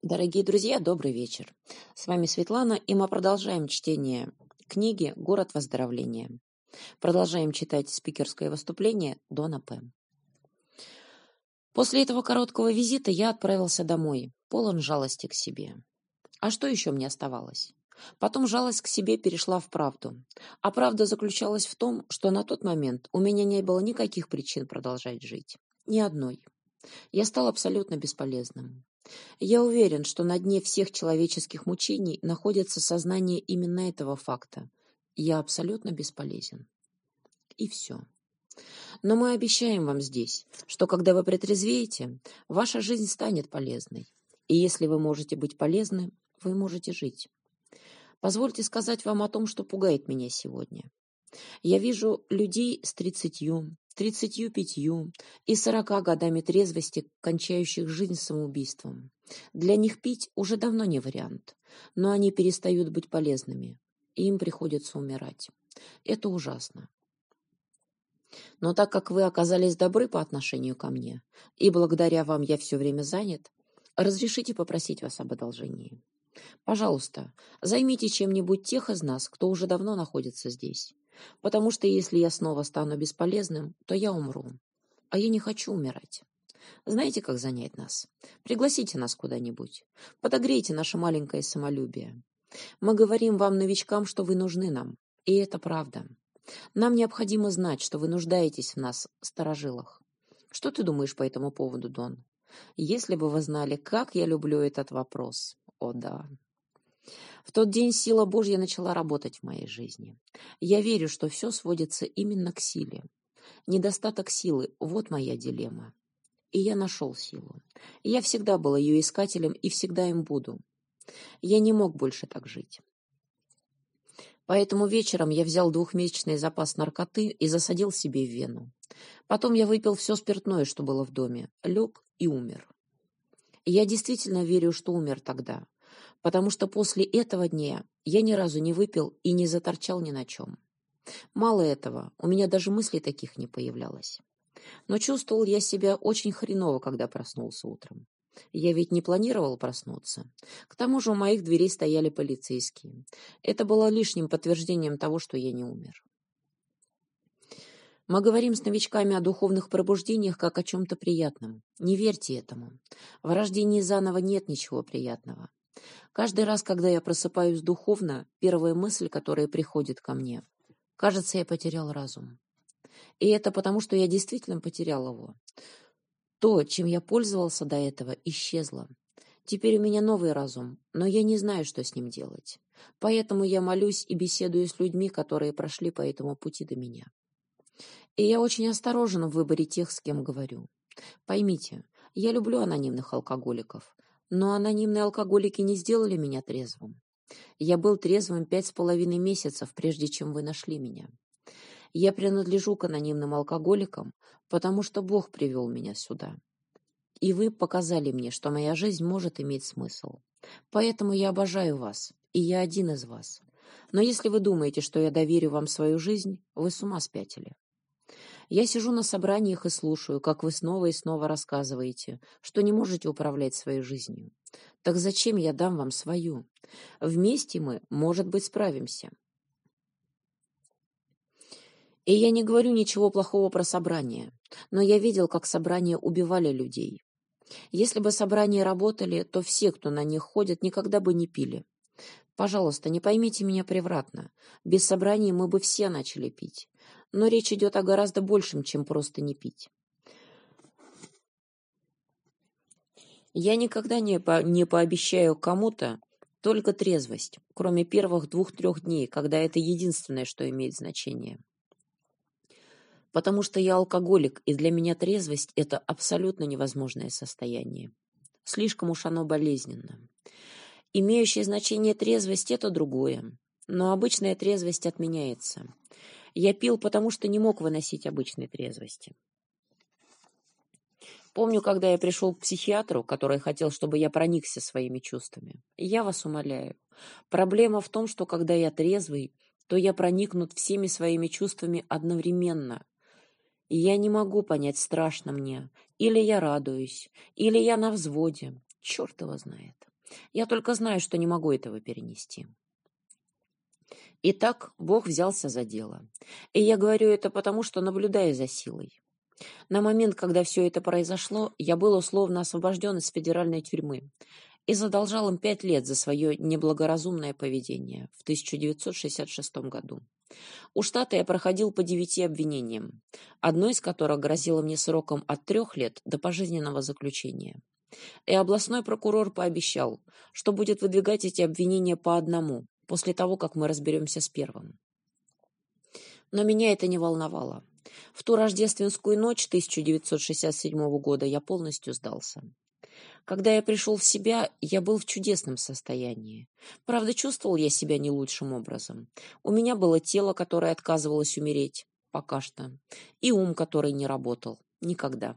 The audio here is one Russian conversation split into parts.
Дорогие друзья, добрый вечер. С вами Светлана, и мы продолжаем чтение книги «Город выздоровления». Продолжаем читать спикерское выступление Дона П. После этого короткого визита я отправился домой, полон жалости к себе. А что еще мне оставалось? Потом жалость к себе перешла в правду. А правда заключалась в том, что на тот момент у меня не было никаких причин продолжать жить. Ни одной. Я стал абсолютно бесполезным. Я уверен, что на дне всех человеческих мучений находится сознание именно этого факта. Я абсолютно бесполезен. И все. Но мы обещаем вам здесь, что когда вы протрезвеете, ваша жизнь станет полезной. И если вы можете быть полезны, вы можете жить. Позвольте сказать вам о том, что пугает меня сегодня. Я вижу людей с 30, 35 и 40 годами трезвости, кончающих жизнь самоубийством. Для них пить уже давно не вариант, но они перестают быть полезными, и им приходится умирать. Это ужасно. Но так как вы оказались добры по отношению ко мне, и благодаря вам я все время занят, разрешите попросить вас об одолжении. Пожалуйста, займите чем-нибудь тех из нас, кто уже давно находится здесь. Потому что если я снова стану бесполезным, то я умру. А я не хочу умирать. Знаете, как занять нас? Пригласите нас куда-нибудь. Подогрейте наше маленькое самолюбие. Мы говорим вам, новичкам, что вы нужны нам. И это правда. Нам необходимо знать, что вы нуждаетесь в нас, старожилах. Что ты думаешь по этому поводу, Дон? Если бы вы знали, как я люблю этот вопрос. О, да. В тот день сила Божья начала работать в моей жизни. Я верю, что все сводится именно к силе. Недостаток силы – вот моя дилемма. И я нашел силу. Я всегда был ее искателем и всегда им буду. Я не мог больше так жить. Поэтому вечером я взял 2-месячный запас наркоты и засадил себе в вену. Потом я выпил все спиртное, что было в доме, лег и умер. И я действительно верю, что умер тогда, потому что после этого дня я ни разу не выпил и не заторчал ни на чем. Мало этого, у меня даже мыслей таких не появлялось. Но чувствовал я себя очень хреново, когда проснулся утром. Я ведь не планировал проснуться. К тому же у моих дверей стояли полицейские. Это было лишним подтверждением того, что я не умер. Мы говорим с новичками о духовных пробуждениях как о чем-то приятном. Не верьте этому. В рождении заново нет ничего приятного. Каждый раз, когда я просыпаюсь духовно, первая мысль, которая приходит ко мне: кажется, я потерял разум. И это потому, что я действительно потерял его. То, чем я пользовался до этого, исчезло. Теперь у меня новый разум, но я не знаю, что с ним делать. Поэтому я молюсь и беседую с людьми, которые прошли по этому пути до меня. И я очень осторожен в выборе тех, с кем говорю. Поймите, я люблю анонимных алкоголиков, но анонимные алкоголики не сделали меня трезвым. Я был трезвым 5,5 месяцев, прежде чем вы нашли меня. Я принадлежу к анонимным алкоголикам, потому что Бог привел меня сюда. И вы показали мне, что моя жизнь может иметь смысл. Поэтому я обожаю вас, и я один из вас. Но если вы думаете, что я доверю вам свою жизнь, вы с ума спятили. Я сижу на собраниях и слушаю, как вы снова и снова рассказываете, что не можете управлять своей жизнью. Так зачем я дам вам свою? Вместе мы, может быть, справимся. И я не говорю ничего плохого про собрания, но я видел, как собрания убивали людей. Если бы собрания работали, то все, кто на них ходит, никогда бы не пили. Пожалуйста, не поймите меня превратно. Без собраний мы бы все начали пить. Но речь идет о гораздо большем, чем просто не пить. Я никогда не пообещаю кому-то только трезвость, кроме первых 2-3 дней, когда это единственное, что имеет значение. Потому что я алкоголик, и для меня трезвость – это абсолютно невозможное состояние. Слишком уж оно болезненно. Имеющее значение трезвость – это другое. Но обычная трезвость отменяется. Я пил, потому что не мог выносить обычной трезвости. Помню, когда я пришел к психиатру, который хотел, чтобы я проникся своими чувствами. Я вас умоляю. Проблема в том, что когда я трезвый, то я проникнут всеми своими чувствами одновременно. И я не могу понять, страшно мне. Или я радуюсь, или я на взводе. Черт его знает. Я только знаю, что не могу этого перенести. Итак, Бог взялся за дело. И я говорю это потому, что наблюдаю за силой. На момент, когда все это произошло, я был условно освобожден из федеральной тюрьмы и задолжал им 5 лет за свое неблагоразумное поведение в 1966 году. У штата я проходил по 9 обвинениям, одно из которых грозило мне сроком от 3 лет до пожизненного заключения. И областной прокурор пообещал, что будет выдвигать эти обвинения по одному, после того, как мы разберемся с первым. Но меня это не волновало. В ту рождественскую ночь 1967 года я полностью сдался. Когда я пришел в себя, я был в чудесном состоянии. Правда, чувствовал я себя не лучшим образом. У меня было тело, которое отказывалось умереть, пока что, и ум, который не работал, никогда.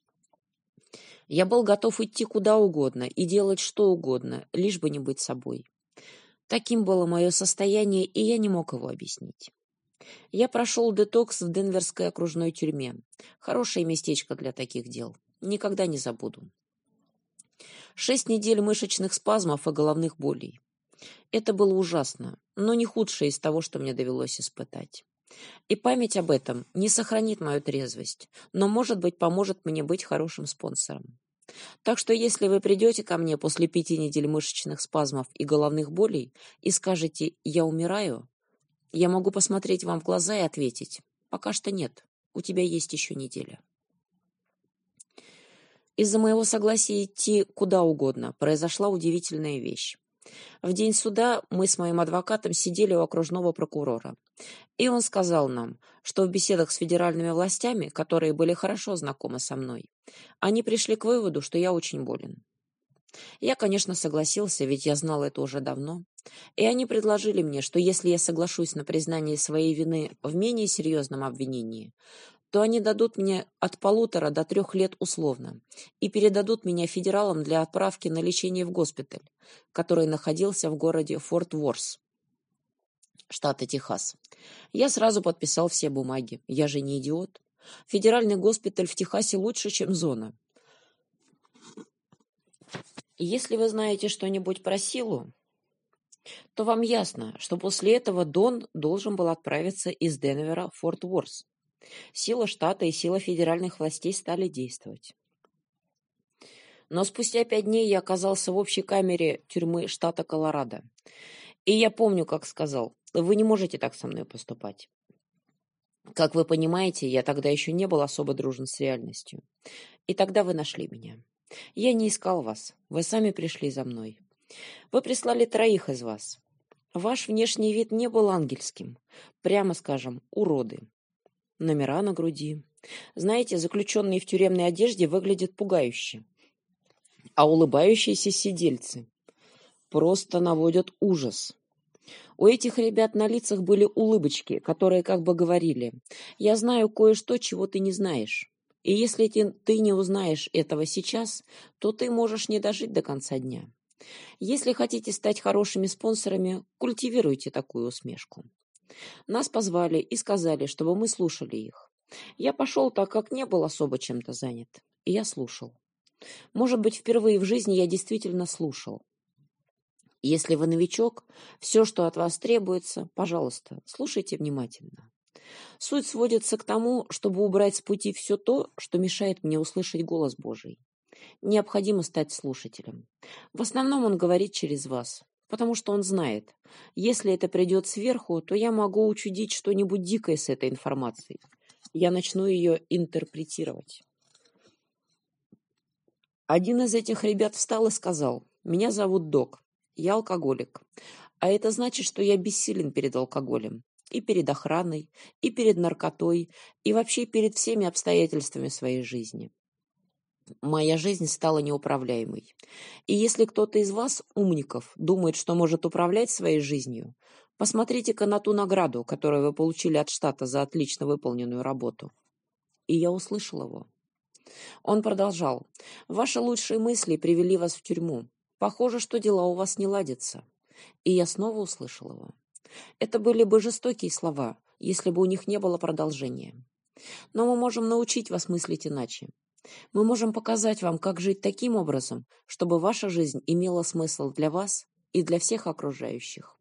Я был готов идти куда угодно и делать что угодно, лишь бы не быть собой. Таким было мое состояние, и я не мог его объяснить. Я прошел детокс в Денверской окружной тюрьме. Хорошее местечко для таких дел. Никогда не забуду. 6 недель мышечных спазмов и головных болей. Это было ужасно, но не худшее из того, что мне довелось испытать. И память об этом не сохранит мою трезвость, но, может быть, поможет мне быть хорошим спонсором. Так что если вы придете ко мне после 5 недель мышечных спазмов и головных болей и скажете «я умираю», я могу посмотреть вам в глаза и ответить «пока что нет, у тебя есть еще неделя». Из-за моего согласия идти куда угодно произошла удивительная вещь. В день суда мы с моим адвокатом сидели у окружного прокурора, и он сказал нам, что в беседах с федеральными властями, которые были хорошо знакомы со мной, они пришли к выводу, что я очень болен. Я, конечно, согласился, ведь я знал это уже давно, и они предложили мне, что если я соглашусь на признание своей вины в менее серьезном обвинении, то они дадут мне от 1,5 до 3 лет условно и передадут меня федералам для отправки на лечение в госпиталь, который находился в городе Форт Уорс, штата Техас. Я сразу подписал все бумаги. Я же не идиот. Федеральный госпиталь в Техасе лучше, чем зона. Если вы знаете что-нибудь про силу, то вам ясно, что после этого Дон должен был отправиться из Денвера в Форт Уорс. Сила штата и сила федеральных властей стали действовать. Но спустя 5 дней я оказался в общей камере тюрьмы штата Колорадо. И я помню, как сказал, вы не можете так со мной поступать. Как вы понимаете, я тогда еще не был особо дружен с реальностью. И тогда вы нашли меня. Я не искал вас, вы сами пришли за мной. Вы прислали 3 из вас. Ваш внешний вид не был ангельским, прямо скажем, уроды. Номера на груди. Знаете, заключенные в тюремной одежде выглядят пугающе. А улыбающиеся сидельцы просто наводят ужас. У этих ребят на лицах были улыбочки, которые как бы говорили: «Я знаю кое-что, чего ты не знаешь. И если ты не узнаешь этого сейчас, то ты можешь не дожить до конца дня». Если хотите стать хорошими спонсорами, культивируйте такую усмешку. Нас позвали и сказали, чтобы мы слушали их. Я пошел, так как не был особо чем-то занят. И я слушал. Может быть, впервые в жизни я действительно слушал. Если вы новичок, все, что от вас требуется, пожалуйста, слушайте внимательно. Суть сводится к тому, чтобы убрать с пути все то, что мешает мне услышать голос Божий. Необходимо стать слушателем. В основном он говорит через вас, потому что он знает, если это придет сверху, то я могу учудить что-нибудь дикое с этой информацией. Я начну ее интерпретировать. Один из этих ребят встал и сказал: «Меня зовут Док, я алкоголик, а это значит, что я бессилен перед алкоголем, и перед охраной, и перед наркотой, и вообще перед всеми обстоятельствами своей жизни. Моя жизнь стала неуправляемой. И если кто-то из вас, умников, думает, что может управлять своей жизнью, посмотрите-ка на ту награду, которую вы получили от штата за отлично выполненную работу». И я услышал его. Он продолжал: «Ваши лучшие мысли привели вас в тюрьму. Похоже, что дела у вас не ладятся». И я снова услышал его. Это были бы жестокие слова, если бы у них не было продолжения. Но мы можем научить вас мыслить иначе. Мы можем показать вам, как жить таким образом, чтобы ваша жизнь имела смысл для вас и для всех окружающих.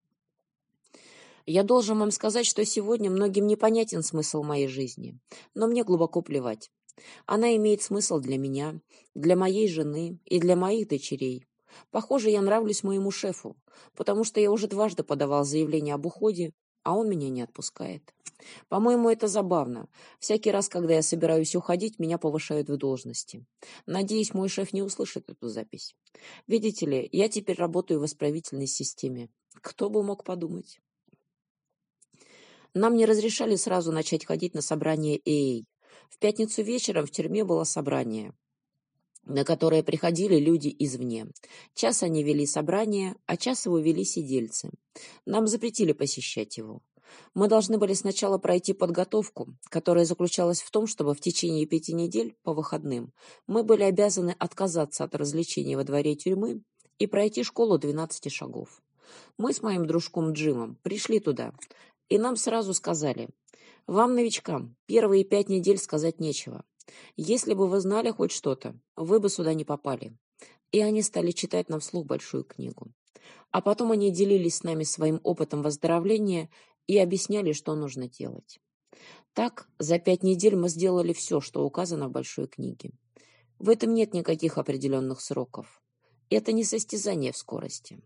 Я должен вам сказать, что сегодня многим непонятен смысл моей жизни, но мне глубоко плевать. Она имеет смысл для меня, для моей жены и для моих дочерей. Похоже, я нравлюсь моему шефу, потому что я уже дважды подавал заявление об уходе, а он меня не отпускает. По-моему, это забавно. Всякий раз, когда я собираюсь уходить, меня повышают в должности. Надеюсь, мой шеф не услышит эту запись. Видите ли, я теперь работаю в исправительной системе. Кто бы мог подумать? Нам не разрешали сразу начать ходить на собрание AA. В пятницу вечером в тюрьме было собрание, на которое приходили люди извне. Час они вели собрание, а час его вели сидельцы. Нам запретили посещать его. Мы должны были сначала пройти подготовку, которая заключалась в том, чтобы в течение 5 недель по выходным мы были обязаны отказаться от развлечений во дворе тюрьмы и пройти школу 12 шагов. Мы с моим дружком Джимом пришли туда, и нам сразу сказали: «Вам, новичкам, первые 5 недель сказать нечего. Если бы вы знали хоть что-то, вы бы сюда не попали». И они стали читать нам вслух большую книгу. А потом они делились с нами своим опытом выздоровления и объясняли, что нужно делать. Так, за 5 недель мы сделали все, что указано в большой книге. В этом нет никаких определенных сроков. Это не состязание в скорости.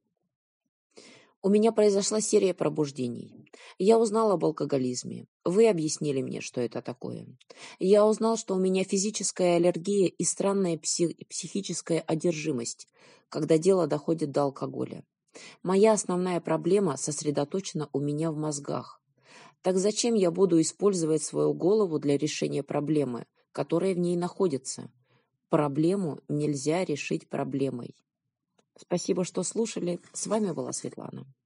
У меня произошла серия пробуждений. Я узнал об алкоголизме. Вы объяснили мне, что это такое. Я узнал, что у меня физическая аллергия и странная психическая одержимость, когда дело доходит до алкоголя. Моя основная проблема сосредоточена у меня в мозгах. Так зачем я буду использовать свою голову для решения проблемы, которая в ней находится? Проблему нельзя решить проблемой. Спасибо, что слушали. С вами была Светлана.